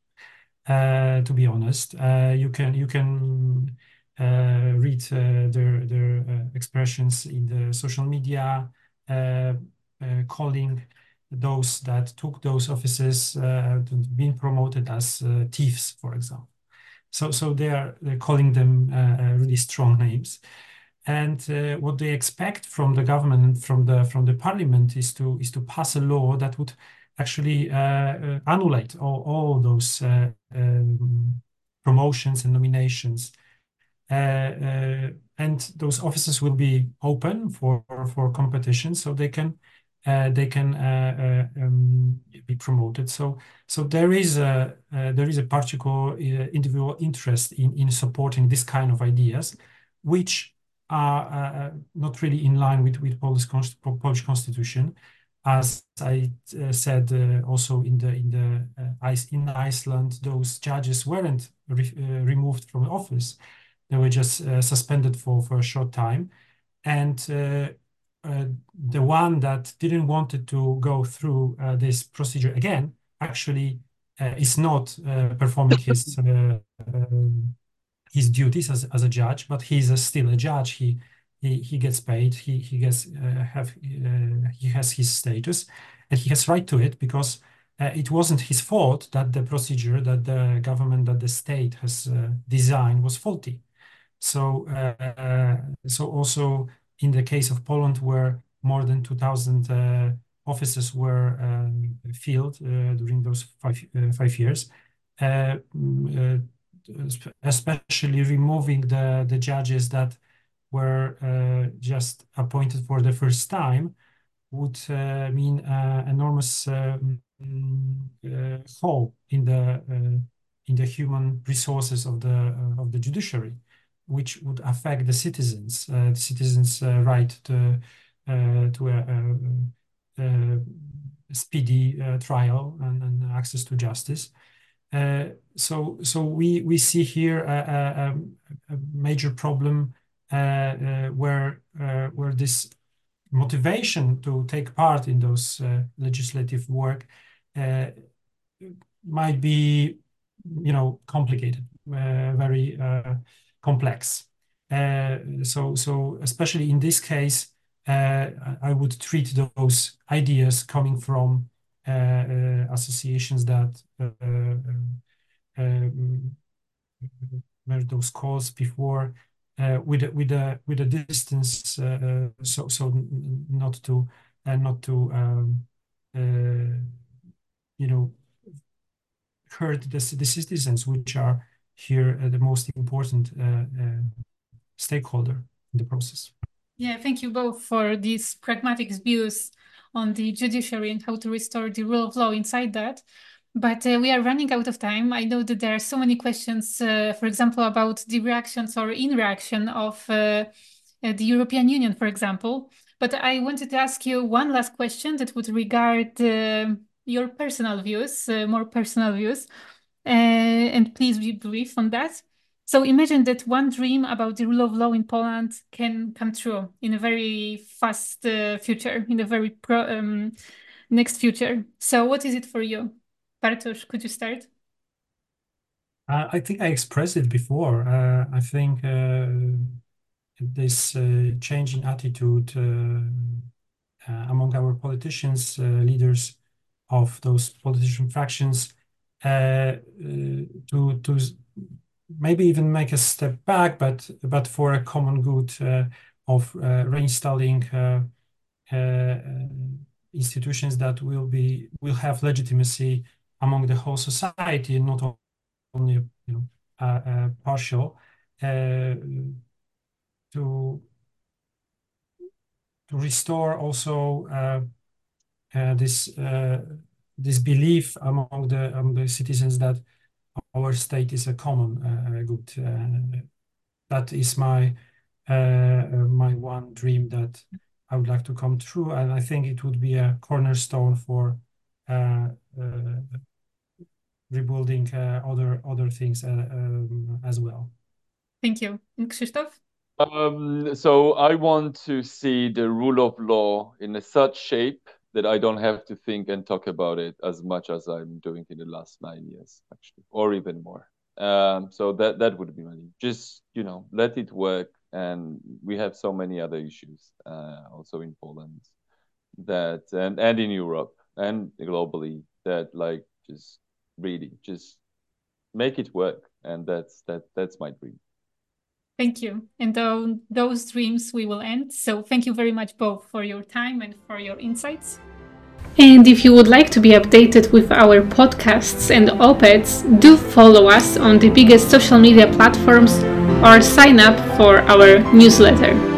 C: uh, to be honest. Uh, you can, you can uh, read uh, their, their uh, expressions in the social media, uh, uh, calling those that took those offices uh, being promoted as uh, thieves, for example. So, so they are they're calling them uh, really strong names, and uh, what they expect from the government and from the from the parliament is to is to pass a law that would actually uh, uh, annulate all all those uh, um, promotions and nominations. Uh, uh, and those offices will be open for for competition, so they can uh, they can uh, uh, um, be promoted. So so there is a uh, there is a particular uh, individual interest in in supporting this kind of ideas, which are uh, not really in line with with Polish const Polish constitution. As I uh, said, uh, also in the in the uh, in Iceland, those judges weren't re uh, removed from office. They were just uh, suspended for, for a short time. And uh, uh, the one that didn't want to go through uh, this procedure again actually uh, is not uh, performing his uh, um, his duties as, as a judge, but he's a, still a judge. He he, he gets paid. He he gets uh, have uh, he has his status, and he has right to it because uh, it wasn't his fault that the procedure that the government that the state has uh, designed was faulty. So, uh, so also in the case of Poland, where more than two thousand uh, offices were uh, filled uh, during those five uh, five years, uh, uh, especially removing the the judges that were uh, just appointed for the first time, would uh, mean uh, enormous uh, uh, hole in the uh, in the human resources of the uh, of the judiciary, which would affect the citizens, uh, the citizens' uh, right to uh, to a, a, a speedy uh, trial and, and access to justice. Uh, so, so we we see here a, a, a major problem uh, uh, where uh, where this motivation to take part in those uh, legislative work uh, might be, you know, complicated, uh, very uh, complex. Uh, so, so especially in this case, uh, I would treat those ideas coming from uh, uh, associations that uh, uh, um, made those calls before uh, with a, with a with a distance, uh, so so not to uh, not to um, uh, you know hurt the, the citizens, which are here uh, the most important uh, uh, stakeholder in the process.
A: Yeah, thank you both for these pragmatic views on the judiciary and how to restore the rule of law inside that. But uh, we are running out of time. I know that there are so many questions, uh, for example, about the reactions or in reaction of uh, uh, the European Union, for example. But I wanted to ask you one last question that would regard uh, your personal views, uh, more personal views, uh, and please be brief on that. So imagine that one dream about the rule of law in Poland can come true in a very fast uh, future, in a very pro, um, next future. So what is it for you? Bartosz, could you start?
C: Uh, I think I expressed it before. Uh, I think uh, this uh, change in attitude uh, uh, among our politicians, uh, leaders of those politician fractions, uh, uh, to to maybe even make a step back, but but for a common good uh, of uh, reinstalling uh, uh, institutions that will be will have legitimacy among the whole society, not only you know uh, uh, partial. Uh, to to restore also uh, uh, this uh, this belief among the among the citizens that our state is a common uh, good. Uh, that is my uh, my one dream that I would like to come true, and I think it would be a cornerstone for uh, uh, rebuilding uh, other other things uh, um, as well.
A: Thank you. And Krzysztof?
B: Um, so I want to see the rule of law in a such shape that I don't have to think and talk about it as much as I'm doing in the last nine years, actually, or even more. Um, so that that would be my just you know let it work, and we have so many other issues uh, also in Poland that and and in Europe and globally that like just really just make it work, and that's that that's my dream.
A: Thank you. And on those dreams we will end. So thank you very much both for your time and for your insights. And if you would like to be updated with our podcasts and op-eds, do follow us on the biggest social media platforms or sign up for our newsletter.